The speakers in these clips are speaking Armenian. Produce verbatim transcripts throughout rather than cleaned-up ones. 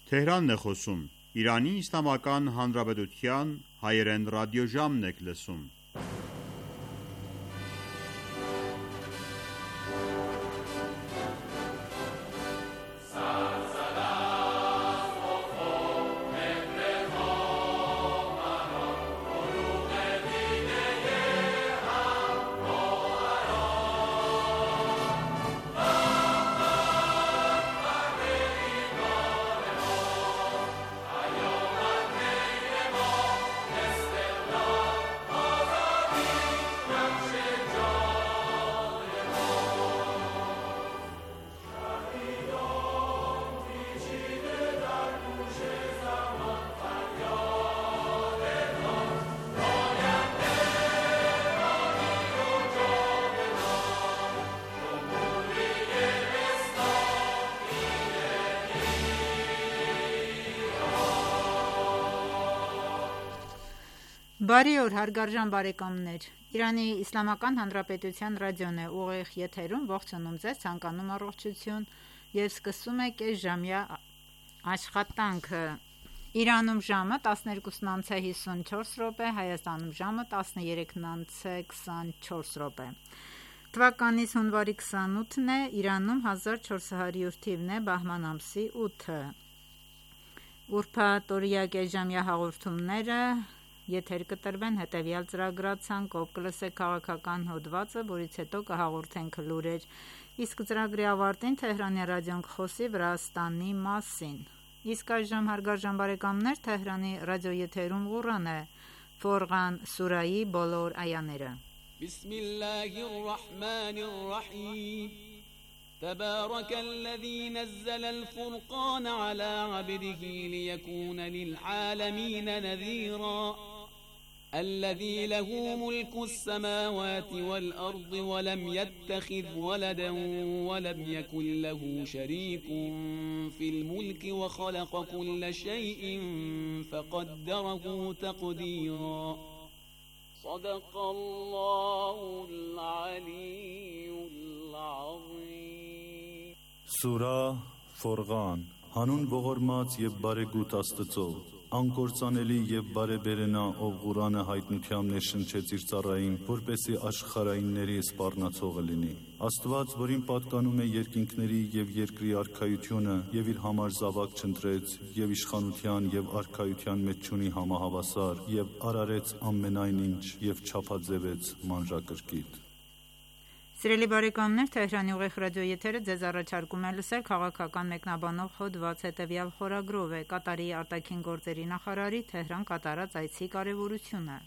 Թեհրանն է խոսում։ Իրանի Իսլամական Հանրապետության հայերեն ռադիոժամն եք լսում։ Բարի օր հարգարժան բարեկամներ, Իրանի Իսլամական Հանրապետության ռադիոն է ուղիղ եթերում, ողջունում ձեզ, ցանկանում առողջություն և սկսում է կեսժամյա աշխատանքը։ Իրանում ժամը տասներկուսն անց է հիսունչորս րոպե, Հայաստանում ժամը տասներեքն անց է քսանչորս րոպե։ Թվականից հունվարի քսանութն է, Իրանում հազար չորս հարյուր թիվն է, բահման ամսի ութը։ Ուրբաթ օրյա կեսժամյա հաղորդումները եթեր կտրվեն հետևյալ ծրագրացանկով՝ կլսեք քաղաքական հոդվածը, որից հետո կհաղորդենք լուրեր, իսկ ծրագրի ավարտին Թեհրանի ռադիոն կխոսի Վրաստանի մասին։ Իսկ այժմ հարգարժան բարեկամներ, Թեհրանի ռադիոեթերում Ղուրան է, Ֆորղան սուրայի բոլոր այաները։ Բիսմիլլահիր ռահմանիր ռահիմ تبارك الذي نزل الفرقان على عبده ليكون للعالمين نذيرا الذي له ملك السماوات والأرض ولم يتخذ ولدا ولم يكن له شريك في الملك وخلق كل شيء فقدره تقديرا صدق الله العلي العظيم Սուրա Ֆորղան Հանուն ողորմած եւ բարեգութ Աստծո Անկործանելի եւ բարեբերենա, ով Ղուրանը հայտնությամբ ներշնչեց իր ծառային, որպեսզի աշխարհայինների սպառնացողը լինի։ Աստված, որին պատկանում է երկինքների եւ երկրի արքայությունը, եւ իր համար զավակ չընտրեց, եւ իշխանության եւ արքայության մեջ չունի համահավասար, եւ արարեց ամենայն ինչ եւ չափաձևեց մանրակրկիտ։ Սիրելի բարեկամներ, Թեհրանի ուղիղ ռադիոեթերը ձեզ առաջարկում է լսել քաղաքական մեկնաբանող հոդված հետևյալ խորագրով է Կատարի արտաքին գործերի նախարարի Թեհրան կատարած այցի կարևորությունը։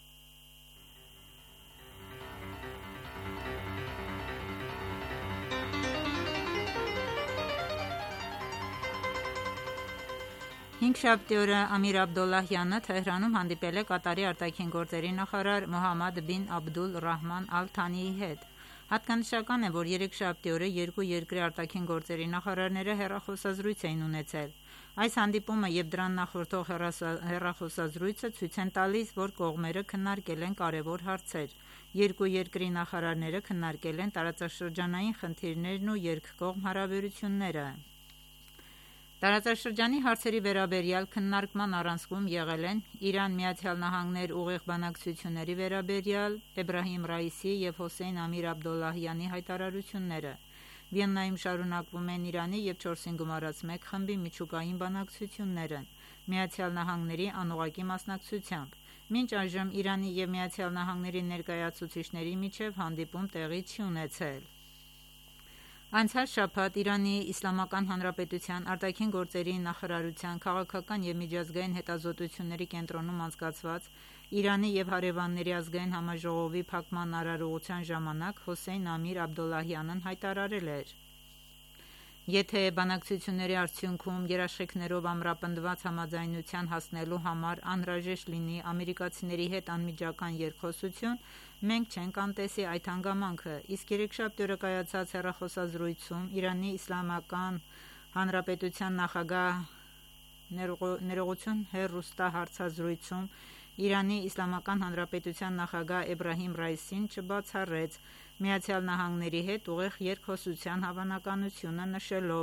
Հինգշաբթի օրը Ամիր Աբդոլլահյանը Թեհրանում հանդիպել է Կատարի արտաքին գործերի նախարար Մոհամմադ բին Աբդուլ Ռահման Ալ Թանիի հետ։ Հատկանշական է, որ երեքշաբթի օրը երկու երկրի արտաքին գործերի նախարարները հեռախոսազրույց էին ունեցել։ Այս հանդիպումը եւ դրան նախորդող հեռախոսազրույցը ցույց են տալիս, որ կողմերը քննարկել են կարևոր հարցեր։ Երկու երկրի նախարարները քննարկել են տարածաշրջանային խնդիրներն ու երկկողմ հարաբերությունները։ Տարածաշրջանի հարցերի վերաբերյալ քննարկման առանցքում եղել են Իրան-Միացյալ Նահանգներ ուղիղ բանակցությունների վերաբերյալ Էբրահիմ Ռայիսի եւ Հոսեյն Ամիր Աբդոլլահյանի հայտարարությունները։ Վիեննայում շարունակվում են Իրանի եւ չորսին գումարած մեկ խմբի միջուկային բանակցությունները Միացյալ Նահանգների անուղղակի մասնակցությամբ։ Մինչ այժմ Իրանի եւ Միացյալ Նահանգների ներկայացուցիչների միջև հանդիպում տեղի չի ունեցել։ Անցյալ շաբաթ Իրանի Իսլամական Հանրապետության արտաքին գործերի նախարարության քաղաքական եւ միջազգային հետազոտությունների կենտրոնում անցկացված Իրանի եւ հարևանների ազգային համաժողովի փակման արարողության ժամանակ Հոսեյն Ամիր Աբդոլլահյանն հայտարարել էր. Եթե բանակցությունների արդյունքում երաշխիքներով ամրապնդված համաձայնության հասնելու համար անհրաժեշտ լինի ամերիկացիների հետ անմիջական երկխոսություն, մենք չենք անտեսի այդ հանգամանքը, իսկ երեքշաբթի օրը կայացած հեռախոսազրույցում Իրանի Իսլամական Հանրապետության նախագահ ներողություն հեռուստահարցազրույցում Իրանի Իսլամական Հանրապետության նախագահ Էբրահիմ Ռայիսին չբացառեց Միացյալ Նահանգների հետ ուղիղ երկխոսության հավանականությունը, նշելով.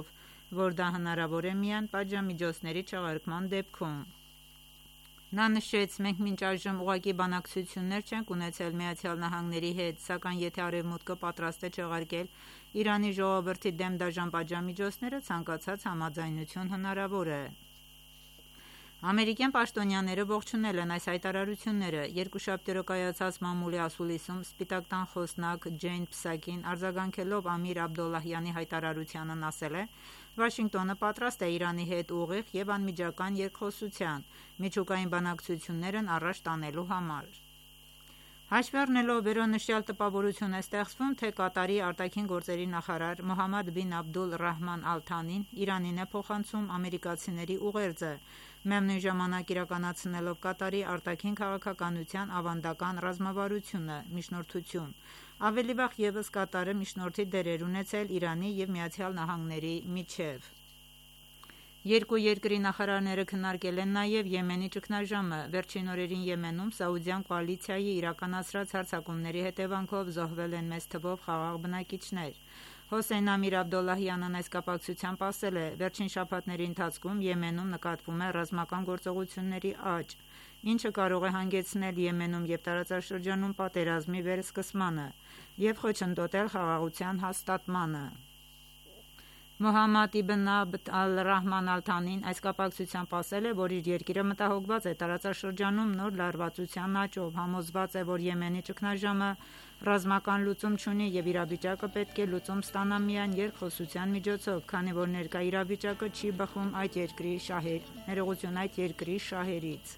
որ դա հնարավոր է միայն պատժամիջոցների չեղարկման դեպքում։ Նա նշեց. «Մենք մինչ այժմ ուղղակի բանակցություններ չենք ունեցել ԱՄՆ-ի հետ, սակայն եթե Արևմուտքը պատրաստ է չեղարկել Իրանի ժողովրդի դեմ դաժան պատժամիջոցները, ցանկացած համաձայնություն հնարավոր է»։ Ամերիկյան պաշտոնյաները ողջունել են այս հայտարարությունները։ Երկուշաբթի օրը կայացած մամուլի ասուլիսում Սպիտակ տան խոսնակ Ջեյն Փսակին արձագանքելով Ամիր Աբդոլլահյանի հայտարարությանն ասել է. «Վաշինգտոնը պատրաստ է Իրանի հետ ուղիղ և անմիջական երկխոսության, միջուկային բանակցություններն առաջ տանելու համար»։ Հաշվի առնելով վերոնշյալ տպավորություն է ստեղծվում, թե Կատարի արտաքին գործերի նախարար Մոհամմադ բին Աբդուլ Ռահման Ալ Թանին Իրանին է փոխանցում ամերիկացիների ուղերձը, միևնույն ժամանակ իրականացնելով Կատարի արտաքին քաղաքականության ավանդական ռազմավարությունը՝ միջնորդություն։ Ավելի վաղ ևս Կատարը միջնորդի դեր էր ունեցել Իրանի և ԱՄՆ-ի միջև։ Երկու երկրի նախարարները քննարկել են նաև Եմենի ճգնաժամը։ Վերջին օրերին Եմենում Սաուդյան կոալիցիայի իրականացրած հարձակումների հետևանքով զոհվել են մեծ թվով խաղաղ բնակիչներ։ Հոսեյն Ամիր Աբդոլլահյանն այս կապակցությամբ ասել է. «Վերջին շաբաթների ընթացքում Եմենում նկատվում է ռազմական գործողությունների աճ, ինչը կարող է հանգեցնել Եմենում և տարածաշրջանում պատերազմի վերսկսմանը և խոչընդոտել խաղաղության հաստատմանը»։ Մոհամմադ իբն Աբդ Ալ-Ռահման Ալ-Թանին այս կապակցությամբ ասել է, որ իր երկիրը մտահոգված է տարածաշրջանում նոր լարվածության աճով, համոզված է, որ Եմենի ճգնաժամը ռազմական լուծում չունի և իրավիճակը պետք է լուծում ստանա միայն երկխոսության միջոցով, քանի որ ներկա իրավիճակը չի բխում այդ երկրի շահեր, ներողություն այդ երկրի շահերից։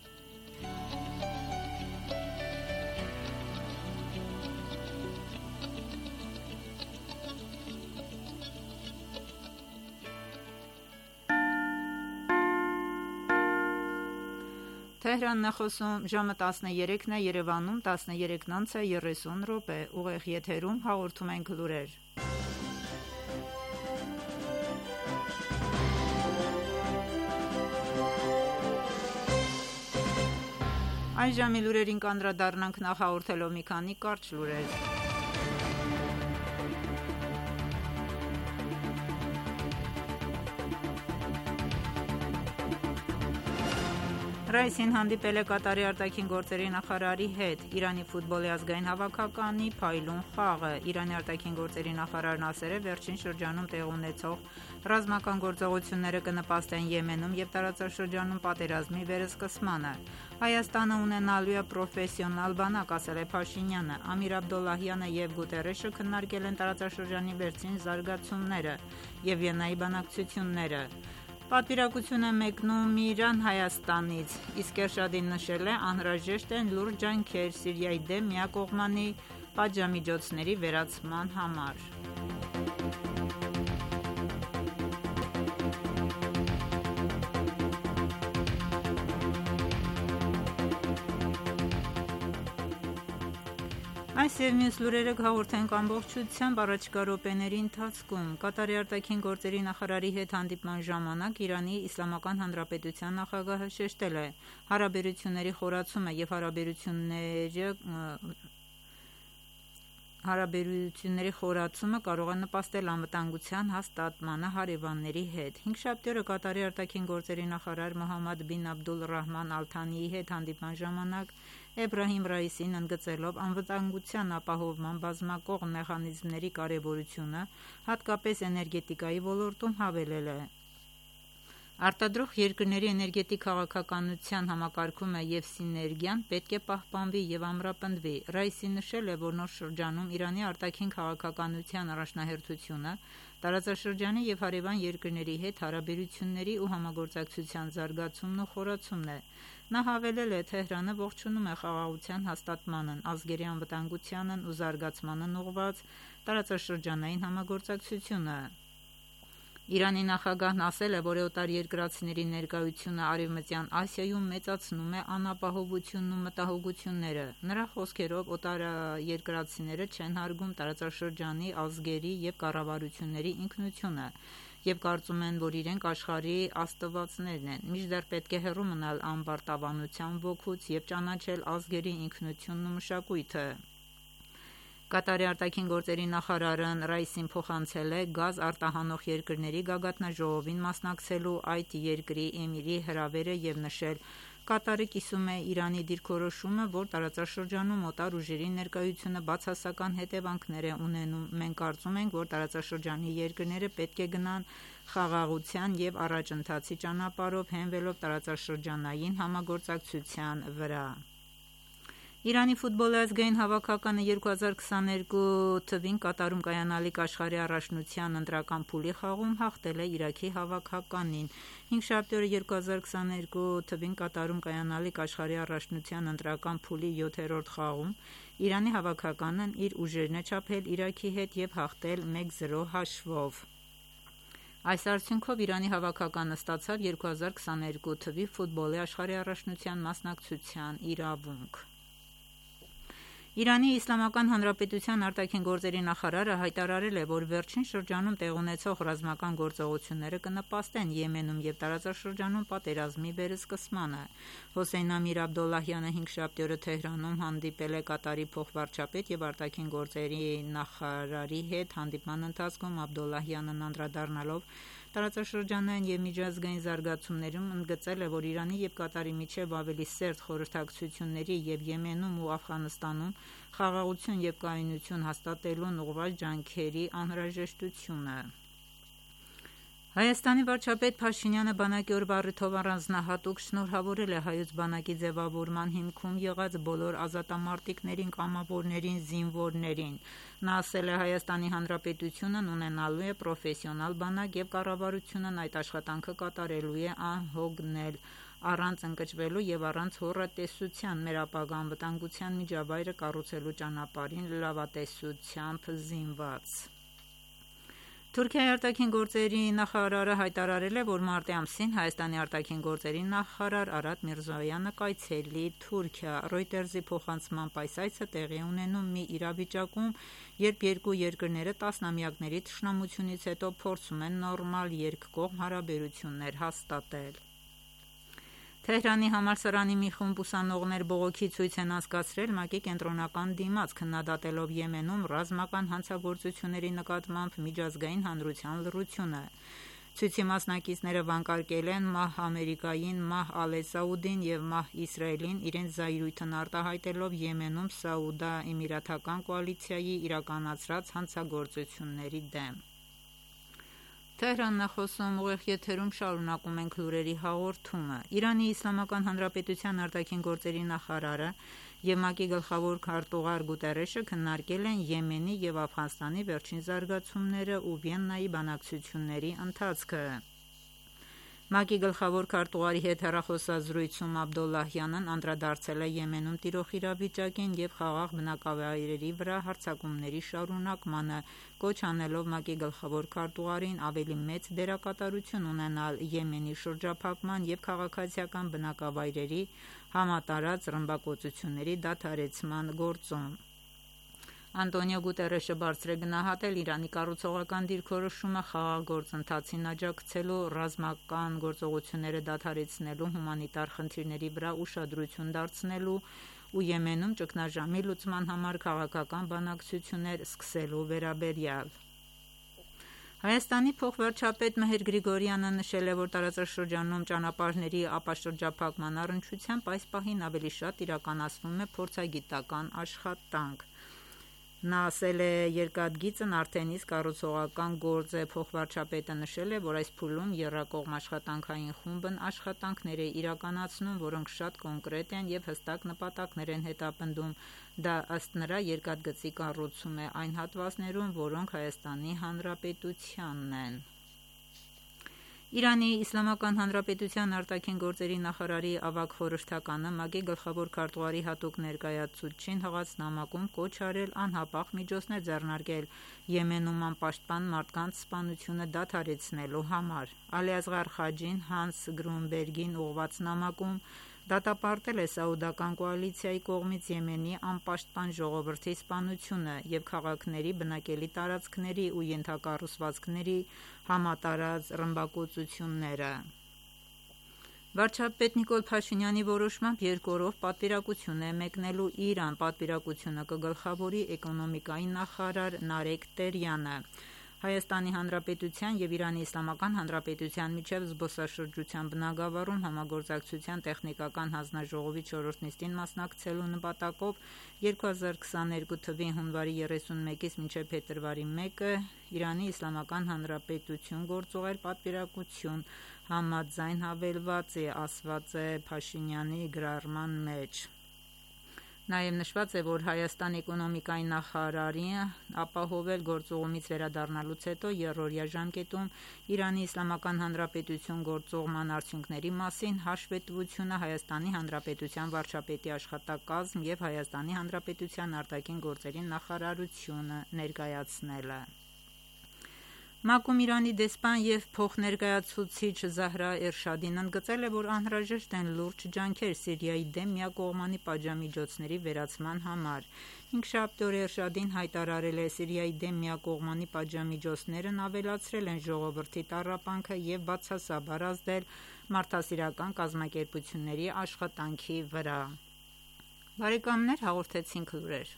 Թեհրանն է խոսում, ժամը տասներեքն է, Երևանում տասներեքն անց է երեսուն րոպե, ուղիղ եթերում հաղորդում ենք լուրեր։ Այս ժամի լուրերին կանդրադառնանք նախ հաղորդելով մի քանի կարճ լուրեր։ Ռայիսին հանդիպել է Կատարի արտաքին գործերի նախարարի հետ։ Իրանի ֆուտբոլի ազգային հավաքականի փայլուն խաղը։ Իրանի արտաքին գործերի նախարարն ասել է, վերջին շրջանում տեղի ունեցող ռազմական գործողությունները կնպաստեն Եմենում և տարածաշրջանում պատերազմի վերսկսմանը։ Հայաստանը ունենալու է պրոֆեսիոնալ բանակ, ասել է Փաշինյանը։ Ամիր Աբդոլլահյանը և Գուտերեշը քննարկել են տարածաշրջանի վերջին զարգացումները և Վիեննայի բանակցությունները։ Պատվիրակություն է մեկնում Իրան Հայաստանից, իսկ Էրշադին նշել է, անհրաժեշտ են լուրջ ջանքեր Սիրիայի դեմ միակողմանի պատժամիջոցների վերացման համար։ Այս և մյուս լուրերը կհաղորդենք ամբողջությամբ առաջիկա րոպեների ընթացքում։ Կատարի արտաքին գործերի նախարարի հետ հանդիպման ժամանակ Իրանի Իսլամական Հանրապետության նախագահը շեշտել է հարաբերությունների խորացումը և հարաբերությունները Հարաբերությունների խորացումը կարող է նպաստել անվտանգության հաստատմանը հարևանների հետ։ Հինգշաբթի օրը Կատարի արտաքին գործերի նախարար Մոհամմադ բին Աբդուլ Ռահման Ալ Թանիի հետ հանդիպման ժամանակ Էբրահիմ Ռայիսին ընդգծելով անվտանգության ապահովման բազմակողմ մեխանիզմների կարևորությունը, հատկապես էներգետիկայի ոլորտում հավելել է. Արտադրող երկրների էներգետիկ քաղաքականության համակարգումը և սիներգիան պետք է պահպանվի և ամրապնդվի։ Ռայիսին նշել է, որ նոր շրջանում Իրանի արտաքին քաղաքականության առաջնահերթությունը տարածաշրջանի և հարևան երկրների հետ հարաբերությունների ու համագործակցության զարգացումն ու խորացումն է։ Նա հավելել է. «Թեհրանը ողջունում է խաղաղության հաստատմանն, ազգերի անվտանգությանն ու զարգացմանն ուղղված տարածաշրջանային համագործակցությունը»։ Իրանի նախագահն ասել է, որ օտարերկրացիների ներկայությունը Արևմտյան Ասիայում մեծացնում է անապահովությունն ու մտահոգությունները։ Նրա խոսքերով, օտարերկրացիները չեն հարգում տարածաշրջանի ազգերի և կառավարությունների ինքնությունը և կարծում են, որ իրենք աշխարհի աստվածներն են, մինչդեռ պետք է հեռու մնալ ամբարտավանության ոգուց և ճանաչել ազգերի ինքնությունն ու մշակույթը։ Կատարի արտաքին գործերի նախարարն Ռայիսին փոխանցել է գազ արտահանող երկրների գագաթնաժողովին մասնակցելու այդ երկրի էմիրի հրավերը և նշել. Կատարը կիսում է Իրանի դիրքորոշումը, որ տարածաշրջանում օտար ուժերի ներկայությունը բացասական հետևանքներ է ունենում: Մենք կարծում ենք, որ տարածաշրջանի երկրները պետք է գնան խաղաղության և առաջընթացի ճանապարհով՝ հենվելով տարածաշրջանային համագործակցության վրա: Իրանի ֆուտբոլի ազգային հավաքականը երկու հազար քսաներկու թվականին Կատարում կայանալիք աշխարհի առաջնության ընտրական փուլի խաղում հաղթել է Իրաքի հավաքականին: Հինգշաբթի օրը երկու հազար քսաներկու թվականին Կատարում կայանալիք աշխարհի առաջնության ընտրական փուլի յոթերորդ խաղում Իրանի հավաքականն իր ուժերն է չափել Իրաքի հետ և հաղթել մեկ զրո հաշվով: Այս արդյունքով Իրանի հավաքականը ստացավ երկու հազար քսաներկու թվականի ֆուտբոլի աշխարհի առաջնության մասնակցության իրավունք: Իրանի Իսլամական Հանրապետության արտաքին գործերի նախարարը հայտարարել է, որ վերջին շրջանում տեղի ունեցող ռազմական գործողությունները կնպաստեն Եմենում և տարածաշրջանում պատերազմի վերսկսմանը: Հոսեյն Ամիր Աբդոլլահյանը հինգշաբթի օրը Թեհրանում հանդիպել է Կատարի փոխվարչապետ և արտաքին գործերի նախարարի հետ: Հանդիպման ընթացքում Աբդոլլահյանն անդրադառնալով տարածաշրջանային և միջազգային զարգացումներին ընդգծել է, որ Իրանի և Կատարի միջև ավելի սերտ խորհրդակցությունների և Եմենում ու Աֆղանստանում խաղաղություն և կայունություն հաստատելուն ուղղված ջանքերի անհրաժեշտությունը: Հայաստանի վարչապետ Փաշինյանը բանակի օրվա առիթով առանձնահատուկ շնորհավորել է Հայոց բանակի ձևավորման հիմքում եղած բոլոր ազատամարտիկներին, կամավորներին, զինվորներին: Նա ասել է. «Հայաստանի Հանրապետությունն ունենալու է պրոֆեսիոնալ բանակ և կառավարությունն այդ աշխատանքը կատարելու է անհոգնել, առանց ընկճվելու և առանց հոռետեսության, մեր ապագա անվտանգության միջավայրը կառուցելու ճանապարհին լավատեսությամբ զինված»: Թուրքիայի արտաքին գործերի նախարարը հայտարարել է, որ մարտի ամսին Հայաստանի արտաքին գործերի նախարար Արադ Միրզոյանը կայցելի Թուրքիա: Reuters-ի փոխանցմամբ այս այցը տեղի է ունենում մի իրավիճակում, երբ երկու երկրները տասնամյակների թշնամությունից հետո փորձում են նորմալ երկկողմ հարաբերություններ հաստատել: Թեհրանի համալսարանի մի խումբ ուսանողներ բողոքի ցույց են անցկացրել ՄԱԿ-ի կենտրոնական դիմաց՝ քննադատելով Եմենում ռազմական հանցագործությունների նկատմամբ միջազգային հանրության լռությունը: Ցույցի մասնակիցները վանկարկել են մահ Ամերիկային, մահ Ալե Սաուդին և մահ Իսրայելին՝ իրենց զայրույթն արտահայտելով Եմենում սաուդա-էմիրատական կոալիցիայի իրականացրած հանցագործությունների դեմ: Իրանի Իսլամական Հանրապետության արտաքին գործերի նախարարը և ՄԱԿ-ի գլխավոր քարտուղար Գուտերեշը քննարկել են Եմենի և Աֆղանստանի վերջին զարգացումները ու Վիեննայի բանակցությունների ընթացքը: ՄԱԿ-ի գլխավոր քարտուղարի հետ հեռախոսազրույցում Աբդոլլահյանն անդրադարձել է Եմենում տիրող իրավիճակին և խաղաղ բնակավայրերի վրա հարձակումների շարունակմանը, կոչ անելով ՄԱԿ-ի գլխավոր քարտուղարին ավելի մեծ դերակատարություն ունենալ Եմենի շրջափակման և քաղաքացիական բնակավայրերի համատարած ռմբակոծությունների դադարեցման գործում: Անտոնիո Գուտերեշը բարձր է գնահատել Իրանի կառուցողական դիրքորոշումը խաղաղ գործընթացին աջակցելու, ռազմական գործողությունները դադարեցնելու, հումանիտար խնդիրների վրա ուշադրություն դարձնելու ու Եմենում ճգնաժամի լուծման համար քաղաքական բանակցություններ սկսելու վերաբերյալ: Հայաստանի փոխվարչապետ Մհեր Գրիգորյանը նշել է, որ տարածաշրջանում ճանապարհների ապաշրջափակման առնչությամբ այս պահին ավելի շատ իրականացվում է փորձագիտական աշխատանք: Նա ասել է. «Երկաթգիծն արդեն իսկ կառուցողական գործ է»: Փոխվարչապետը նշել է, որ այս փուլում եռակողմ աշխատանքային խումբն աշխատանքներ է իրականացնում, որոնք շատ կոնկրետ են և հստակ նպատակներ են հետապնդում: Դա ըստ նրա երկաթգծի կառուցում է այն հատվածներում, որոնք Հայաստանի Հանրապետությանն են: Իրանի Իսլամական Հանրապետության արտաքին գործերի նախարարի ավագ խորհրդականը ՄԱԿ-ի գլխավոր քարտուղարի հատուկ ներկայացուցչին հղած նամակում կոչ արել անհապաղ միջոցներ ձեռնարկել Եմենում անպաշտպան մարդկանց սպանությունը դադարեցնելու համար: Ալիասղար Խաջին Հանս Գրունբերգին ուղղված նամակում դատապարտել է սաուդական կոալիցիայի կողմից Եմենի անպաշտպան ժողովրդի սպանությունը և քաղաքների, բնակելի տարածքների ու ենթակառուցվածքների համատարած ռմբակոծությունները: Վարչապետ Նիկոլ Փաշինյանի որոշմամբ երկու օրով պատվիրակություն է մեկնելու Իրան։ Պատվիրակությունը կգլխավորի էկոնոմիկայի նախարար Նարեկ Տերյանը։ Հայաստանի Հանրապետության և Իրանի Իսլամական Հանրապետության միջև զբոսաշրջության բնագավառում համագործակցության տեխնիկական հանձնաժողովի չորրորդ նիստին մասնակցելու նպատակով երկու հազար քսաներկու թվականի հունվարի երեսունմեկից մինչև փետրվարի մեկը Իրանի Իսլամական Հանրապետություն գործուղել պատվիրակություն համաձայն հավելված է, ասված է Փաշինյանի գրառման մեջ։ Նաև նշված է, որ Հայաստան էկոնոմիկայի նախարարի ապահովել գործուղումից վերադառնալուց հետո երրորդյա ժամկետում Իրանի Իսլամական Հանրապետություն գործուղման արդյունքների մասին հաշվետվությունը Հայաստանի Հանրապետության վարչապետի աշխատակազմ և Հայաստանի Հանրապետության արտաքին գործերի նախարարությունը ներկայացնելը։ ՄԱԿ-ում Իրանի դեսպան և փոխներկայացուցիչ Զահրա Էրշադին ընդգծել է, որ անհրաժեշտ են լուրջ ջանքեր Սիրիայի դեմ միակողմանի պատժամիջոցների վերացման համար։ Հինգշաբթի օրը Էրշադին հայտարարել է Սիրիայի դեմ միակողմանի պատժամիջոցներն ավելացրել են ժողովրդի տառապանքը և բացասաբար ազդել մարդասիրական կազմակերպությունների աշխատանքի վրա։ Բարեկամներ, հաղորդեցինք լուրեր։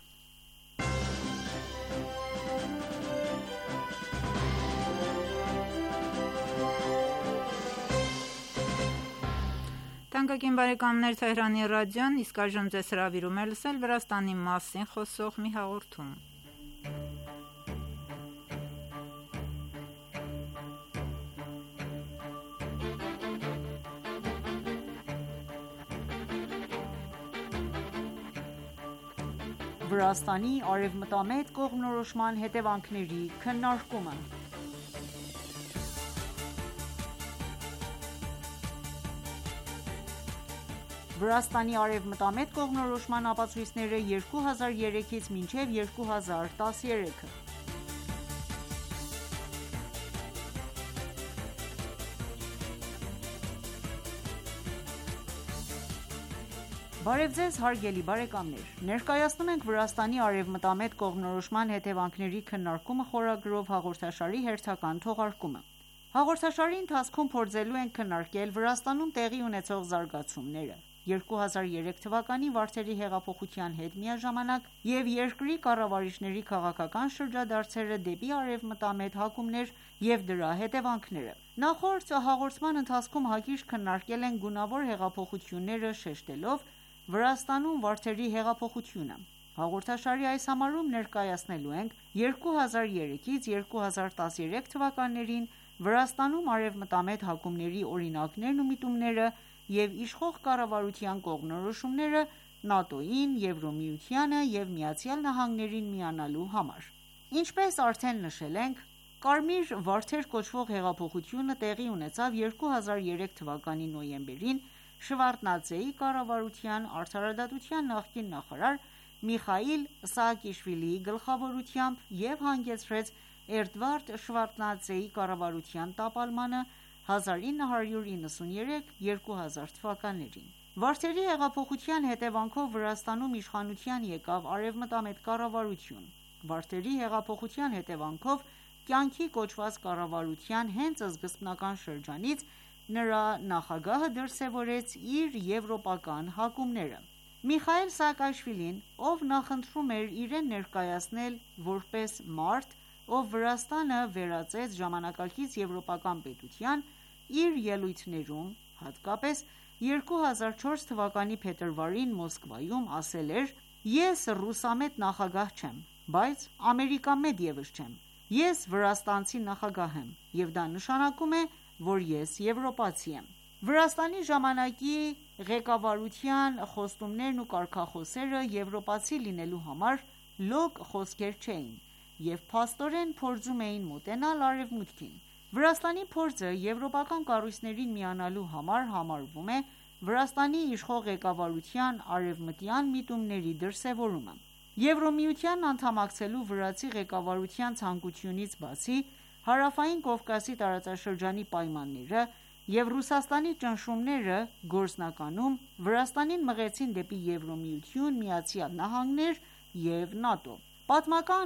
Թանկագին բարեկամներ, Թեհրանի ռադիոն, իսկ այժմ ձեզ հրավիրում է լսել Վրաստանի մասին խոսող մի հաղորդում։ Վրաստանի արևմտամետ կողմնորոշման հետևանքների քննարկումը։ Վրաստանի արևմտամետ կողմնորոշման ապացույցները երկու հազար երեքից մինչև երկու հազար տասներեքը։ Բարև ձեզ հարգելի բարեկամներ, ներկայացնում ենք Վրաստանի արևմտամետ կողմնորոշման հետևանքների քննարկումը խորագրով հաղորդաշարի հերթական թողարկումը։ Հաղորդաշարի ընթացքում փորձելու ենք քննարկել Վրաստանում տեղի ունեցող զարգացումները, երկու հազար երեք թվականի Վարդերի հեղափոխության հետ միաժամանակ և երկրի կառավարիչների քաղաքական շրջադարձերը դեպի արևմտամետ հակումներ և դրա հետևանքները։ Նախորդ հաղորդման ընթացքում հակիրճ քննարկել ենք գունավոր հեղափոխությունները, շեշտելով Վրաստանում Վարդերի հեղափոխությունը։ Հաղորդաշարի այս համարում ներկայացնելու ենք երկու հազար երեքից երկու հազար տասներեք թվականներին Վրաստանում արևմտամետ հակումների օրինակներն ու միտումները և իշխող կառավարության կողմնորոշումները ՆԱՏՕ-ին, Եվրամիությանը և ԱՄՆ-ին միանալու համար։ Ինչպես արդեն նշել ենք, Կարմիր Վարդեր կոչվող հեղափոխությունը տեղի ունեցավ երկու հազար երեք թվականի նոյեմբերին Շևարդնադզեի կառավարության արդարադատության նախկին նախարար Միխայիլ Սահակիշվիլիի գլխավորությամբ և հանգեցրեց Էդվարդ Շևարդնադզեի կառավարության տապալմանը հազար ինը հարյուր իննսուներեք - երկու հազար թվականներին։ Վարդերի հեղափոխության հետևանքով Վրաստանում իշխանության եկավ արևմտամետ կառավարություն։ Վարդերի հեղափոխության հետևանքով կյանքի կոչված կառավարության հենց սկզբնական շրջանից նրա նախագահը դրսևորեց իր եվրոպական հակումները։ Միխայիլ Սահակաշվիլին, ով նախընտրում էր իրեն ներկայացնել որպես մարդ, ով Վրաստանը վերածեց ժամանակակից եվրոպական պետության, իր ելույթներում, հատկապես երկու հազար չորս թվականի փետրվարին Մոսկվայում ասել էր. «Ես ռուսամետ նախագահ չեմ, բայց ամերիկամետ ևս չեմ։ Ես վրաստանցի նախագահ եմ, և դա նշանակում է, որ ես եվրոպացի եմ»։ Վրաստանի ժամանակի ղեկավարության խոստումներն ու կարգախոսերը եվրոպացի լինելու համար լոկ խոսքեր չէին և փաստորեն փորձում էին մոտենալ Արևմուտքին։ Վրաստանի փորձը եվրոպական կառույցներին միանալու համար համարվում է Վրաստանի իշխող ղեկավարության արևմտյան միտումների դրսևորումը։ Եվրամիության անդամակցելու վրացի ղեկավարության ցանկությունից բացի, Հարավային Կովկասի տարածաշրջանի պայմանները և Ռուսաստանի ճնշումները գործնականում Վրաստանին մղեցին դեպի Եվրամիություն, ԱՄՆ և ՆԱՏՕ։ Պատմական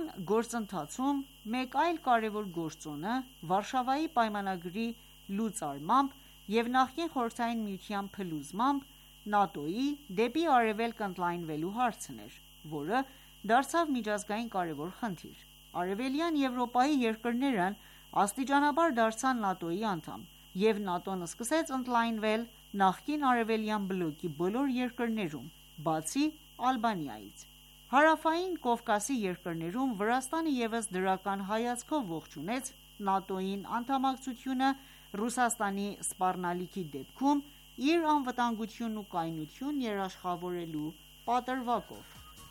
գործընթացում մեկ այլ կարևոր գործոնը Վարշավայի պայմանագրի լուծարմամբ և նախկին Խորհրդային Միության փլուզմամբ ՆԱՏՕ-ի դեպի արևելք ընդլայնվելու հարցն էր, որը դարձավ միջազգային կարևոր խնդիր։ Արևելյան Եվրոպայի երկրներն աստիճանաբար դարձան ՆԱՏՕ-ի անդամ, և ՆԱՏՕ-ն սկսեց ընդլայնվել նախկին Արևելյան բլոկի բոլոր երկրներում, բացի Ալբանիայից։ Հարավային Կովկասի երկրներում Վրաստանը ևս դրական հայացքով ողջունեց ՆԱՏՕ-ին անդամակցությունը Ռուսաստանի սպառնալիքի դեպքում իր անվտանգությունն ու կայունությունն երաշխավորելու պատրվակով։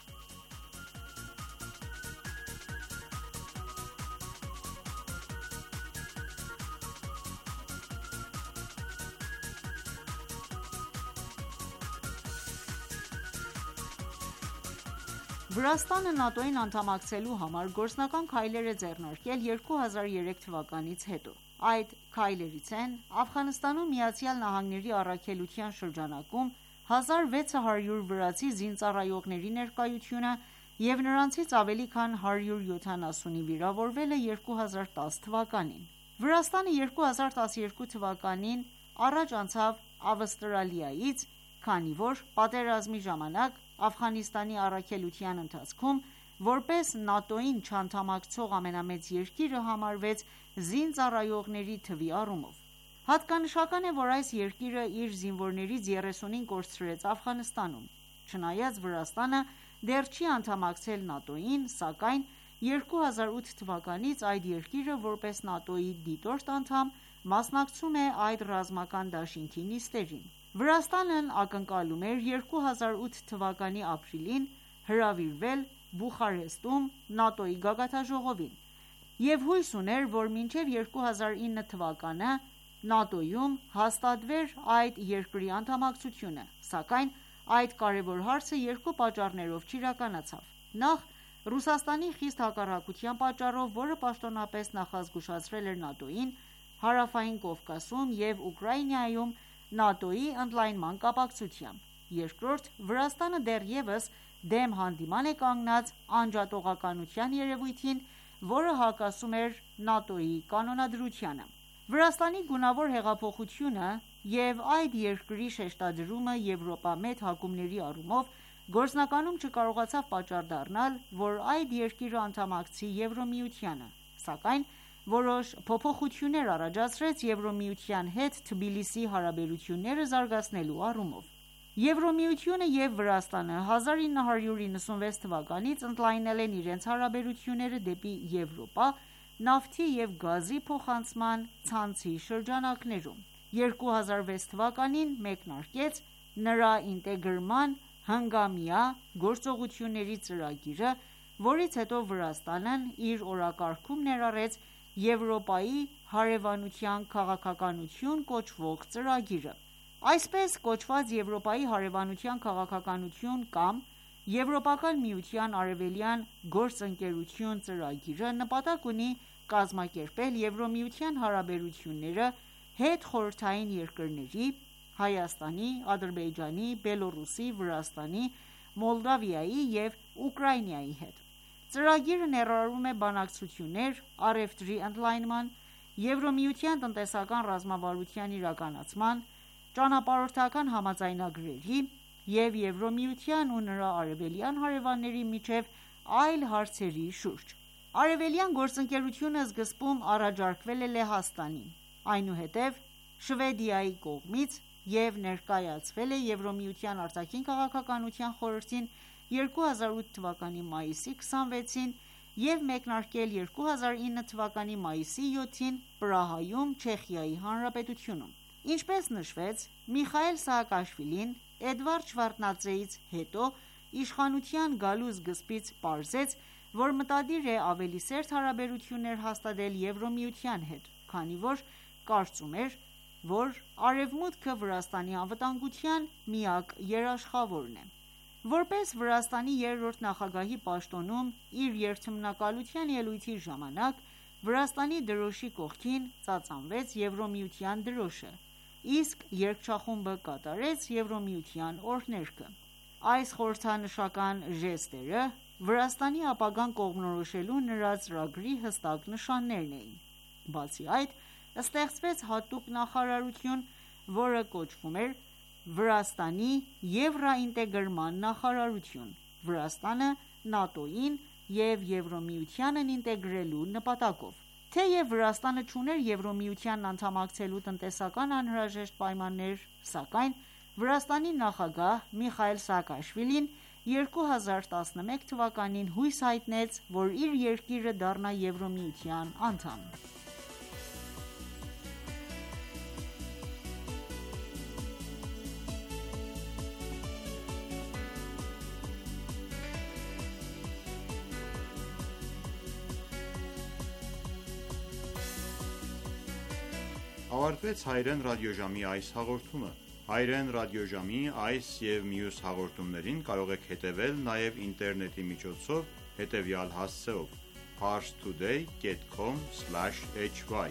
Վրաստանը ՆԱՏՕ-ին անդամակցելու համար գործնական քայլեր է ձեռնարկել երկու հազար երեք թվականից հետո։ Այդ քայլերից են Աֆղանստանում ԱՄՆ-ի առաքելության շրջանակում հազար վեց հարյուր վրացի զինծառայողների ներկայությունը և նրանցից ավելի քան հարյուր յոթանասունի վիրավորվելը երկու հազար տաս թվականին։ Վրաստանը երկու հազար տասներկու թվականին առաջ անցավ Ավստրալիայից, քանի որ պատերազմի ժամանակ Աֆղանստանի առաքելության ընթացքում որպես ՆԱՏՕ-ին չանդամակցող ամենամեծ երկիրը համարվեց զինծառայողների թվի առումով։ Հատկանշական է, որ այս երկիրը իր զինվորներից երեսունին կորցրեց Աֆղանստանում։ Չնայած Վրաստանը դեռ չի անդամակցել ՆԱՏՕ-ին, սակայն երկու հազար ութ թվականից այդ երկիրը որպես ՆԱՏՕ-ի դիտորդ անդամ մասնակցում է այդ ռազմական դաշինքի նիստերին։ Վրաստանն ակնկալում էր երկու հազար ութ թվականի ապրիլին հրավիրվել Բուխարեստում ՆԱՏՕ-ի գագաթնաժողովին և հույս ուներ, որ մինչև երկու հազար ինը թվականը ՆԱՏՕ-ում հաստատվեր այդ երկրի անդամակցությունը, սակայն այդ կարևոր հարցը երկու պատճառներով չիրականացավ։ Նախ՝ Ռուսաստանի խիստ հակառակության պատճառով, որը պաշտոնապես նախազգուշացրել էր ՆԱՏՕ-ին Հարավային Կովկասում և Ուկրաինայում ՆԱՏՕ-ի ընդլայնման կապակցությամբ։ Երկրորդ՝ Վրաստանը դեռևս դեմ հանդիման է կանգնած անջատողականության երևույթին, որը հակասում էր ՆԱՏՕ-ի կանոնադրությանը։ Վրաստանի գունավոր հեղափոխությունը և այդ երկրի շեշտադրումը Եվրոպամետ հակումների առումով գործնականում չկարողացավ պատճառ դառնալ, որ այդ երկիրը անդամակցի Եվրամիությանը, սակայն որոշ փոփոխություններ առաջացրեց Եվրամիության հետ Թբիլիսիի հարաբերությունները զարգացնելու առումով։ Եվրամիությունը և Վրաստանը հազար ինը հարյուր իննսունվեց թվականից ընդլայնել են իրենց հարաբերությունները դեպի Եվրոպա նավթի և գազի փոխանցման ցանցի շրջանակներում։ երկու հազար վեց թվականին մեկնարկեց նրա ինտեգրման հնգամյա գործողությունների ծրագիրը, որից հետո Վրաստանն իր օրակարգում ներառեց Եվրոպայի հարևանության քաղաքականություն կոչվող ծրագիրը։ Այսպես կոչված Եվրոպայի հարևանության քաղաքականություն կամ Եվրոպական միության արևելյան գործընկերություն ծրագիրը նպատակ ունի կազմակերպել Եվրամիության հարաբերությունները հետխորհրդային երկրների՝ Հայաստանի, Ադրբեջանի, Բելոռուսի, Վրաստանի, Մոլդավիայի և Ուկրաինայի հետ։ Ծրագիրը ներառում է բանակցություններ առևտրի ընդլայնման, Եվրամիության տնտեսական ռազմավարության իրականացման, ճանապարհորդական համաձայնագրերի և Եվրամիության ու նրա արևելյան հարևանների միջև այլ հարցերի շուրջ։ Արևելյան գործընկերությունը սկզբում առաջարկվել է Լեհաստանին, այնուհետև Շվեդիայի կողմից և ներկայացվել է Եվրամիության արտաքին քաղաքականության խորհրդին երկու հազար ութ թվականի մայիսի քսանվեցին և մեկնարկել երկու հազար ինը թվականի մայիսի յոթին Պրահայում Չեխիայի Հանրապետությունում։ Ինչպես նշվեց, Միխայիլ Սահակաշվիլին Էդվարդ Շևարդնադզեից հետո իշխանության գալու սկզբից պարզեց, որ մտադիր է ավելի սերտ հարաբերություններ հաստատել Եվրամիության հետ, քանի որ կարծում էր, որ Արևմուտքը Վրաստանի անվտանգության միակ երաշխավորն է։ Որպես Վրաստանի երրորդ նախագահի պաշտոնում իր երդմնակալության ելույթի ժամանակ Վրաստանի դրոշի կողքին ծածանվեց Եվրամիության դրոշը, իսկ երգչախումբը կատարեց Եվրամիության օրհներգը։ Այս խորհրդանշական ժեստերը Վրաստանի ապագան կողմնորոշելու նրա ծրագրի հստակ նշաններն էին։ Բացի այդ, ստեղծվեց հատուկ նախարարություն, որը կոչվում էր Վրաստանի եվրաինտեգրման նախարարություն, Վրաստանը ՆԱՏՕ-ին և Եվրամիությանն ինտեգրելու նպատակով։ Թեև Վրաստանը չուներ Եվրամիությանն անդամակցելու տնտեսական անհրաժեշտ պայմաններ, սակայն Վրաստանի նախագահ Միխայիլ Սաակաշվիլին երկու հազար տասնմեկ թվականին հույս հայտնեց, որ իր երկիրը դառնա Եվրամիության անդամ։ Ավարտվեց հայրեն ռադիոժամի այս հաղորդումը։ Հայրեն ռադիոժամի այս և մյուս հաղորդումներին կարող եք հետևել նաև ինտերնետի միջոցով հետևյալ հասցեով՝ parstoday dot com slash h y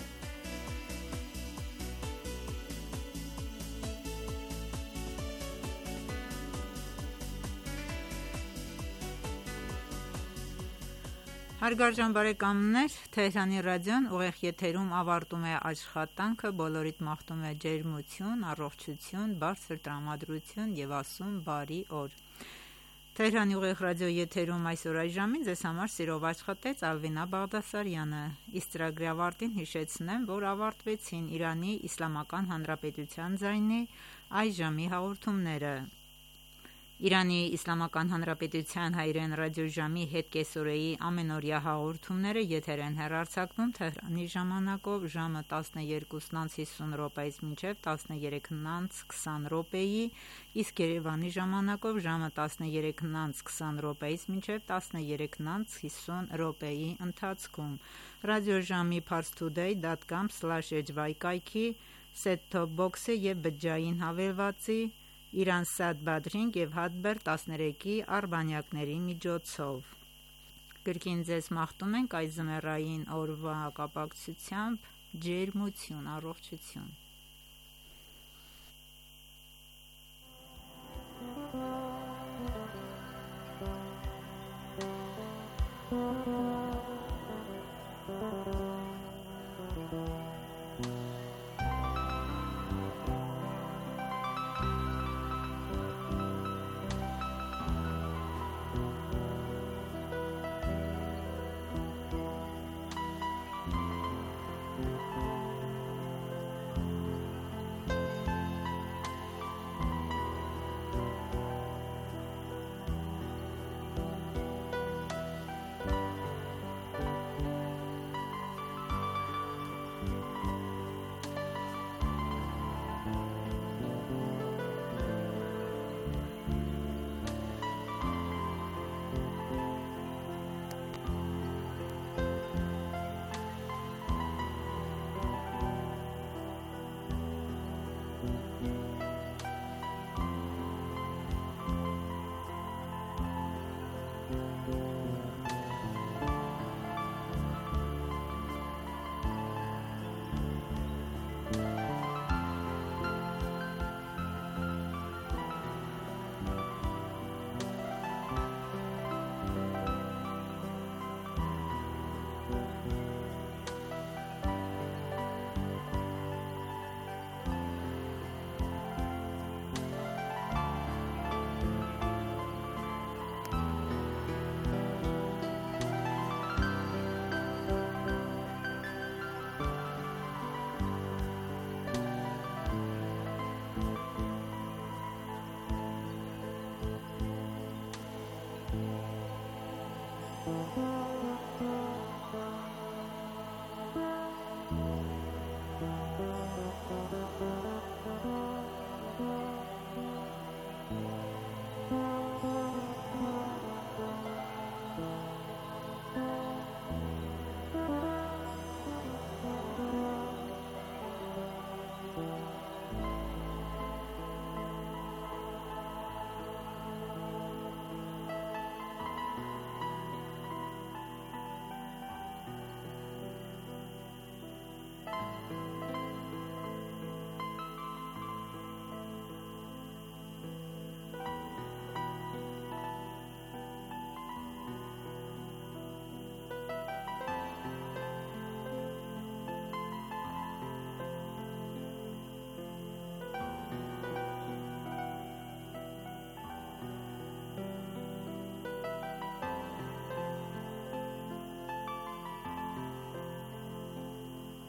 Հարգարժան բարեկամներ, Թեհրանի ռադիոն ուղիղ եթերում ավարտում է աշխատանքը, բոլորիդ մաղթում է ջերմություն, առողջություն, բարձր տրամադրություն և ասում բարի օր։ Թեհրանի ուղիղ ռադիո եթերում այսօր այս ժամին ձեզ համար սիրով աշխատեց Ալվինա Բաղդասարյանը։ Իսկ ծրագրի ավարտին հիշեցնեմ, որ ավարտվեցին Իրանի Իսլամական Հանրապետության ձայնի այս ժամի հաղորդումները։ Իրանի Իսլամական Հանրապետության հայրեն ռադիոժամի հետ կեսօրեի ամենօրյա հաղորդումները եթեր են հեռարձակվում Թեհրանի ժամանակով ժամը տասներկուսն անց հիսուն րոպեից մինչև տասներեքն անց քսան րոպեի, իսկ Երևանի ժամանակով ժամը տասներեքն անց քսան րոպեից մինչև տասներեքն անց հիսուն րոպեի ընթացքում։ Ռադիոժամի parstoday dot com slash h y կայքի set-top box-ի եւ բջջային հավելվածի Իրանսատ Բադրինգ և Հադբեր տասներեքի արբանյակների միջոցով։ Կրկին ձեզ մաղթում ենք այս ձմեռային օրվա կապակցությամբ ջերմություն, առողջություն։ Thank you.